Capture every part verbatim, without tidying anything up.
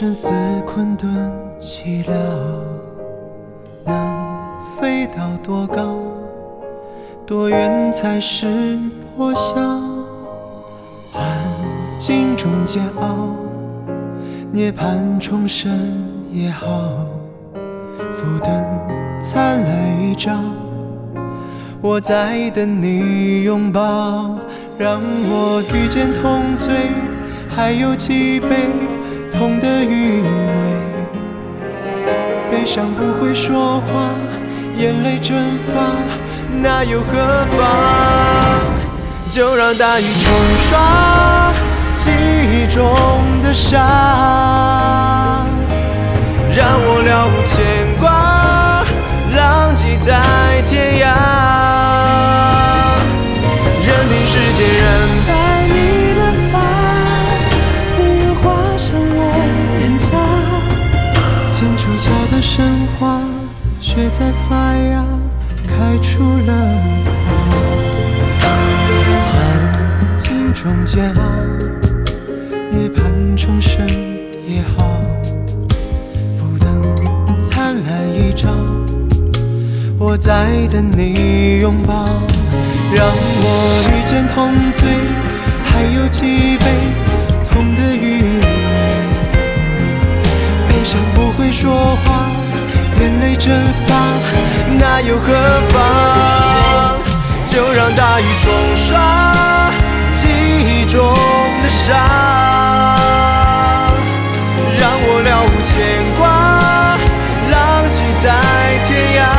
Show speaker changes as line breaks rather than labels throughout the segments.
生死困顿寂寥，能飞到多高，多远才是破晓？环境中煎熬，涅槃重生也好，浮灯灿烂一照，我在等你拥抱，让我遇见痛醉，还有几杯痛的余味。悲伤不会说话，眼泪蒸发，那又何妨？就让大雨冲刷记忆中的伤，让我了无牵挂，浪迹在天涯。任凭世界人
爱你的发，岁月划伤我脸颊，
剪出桥的神话，雪在发芽，开出了花。环境中煎熬，涅槃重生也好，浮灯灿烂一照，我在等你拥抱，让我遇见痛醉，还有几杯痛的余味。悲伤不会说话，眼泪蒸发，那又何妨？就让大雨冲刷记忆中的伤，让我了无牵挂，浪迹在天涯。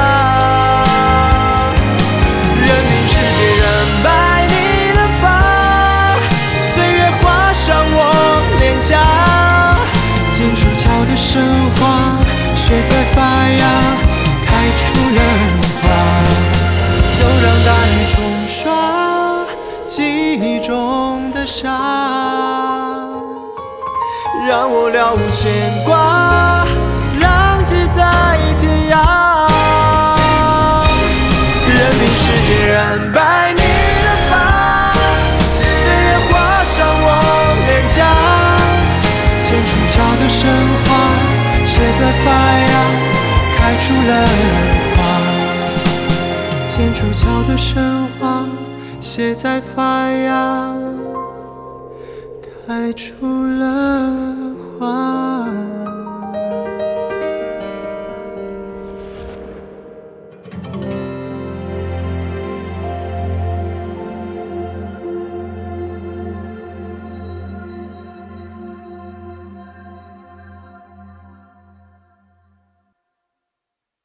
任凭世界染白你的发，岁月划伤我脸颊，剪出桥的神话，雪在发芽，开出了花。就让大雨冲刷记忆中的伤，让我了无牵挂，浪迹在天涯。任凭世界染白你的发，岁月划伤我脸颊，剪出桥的神话，雪在发芽，开出了花。剪出桥的神话，雪在发芽，开出了花。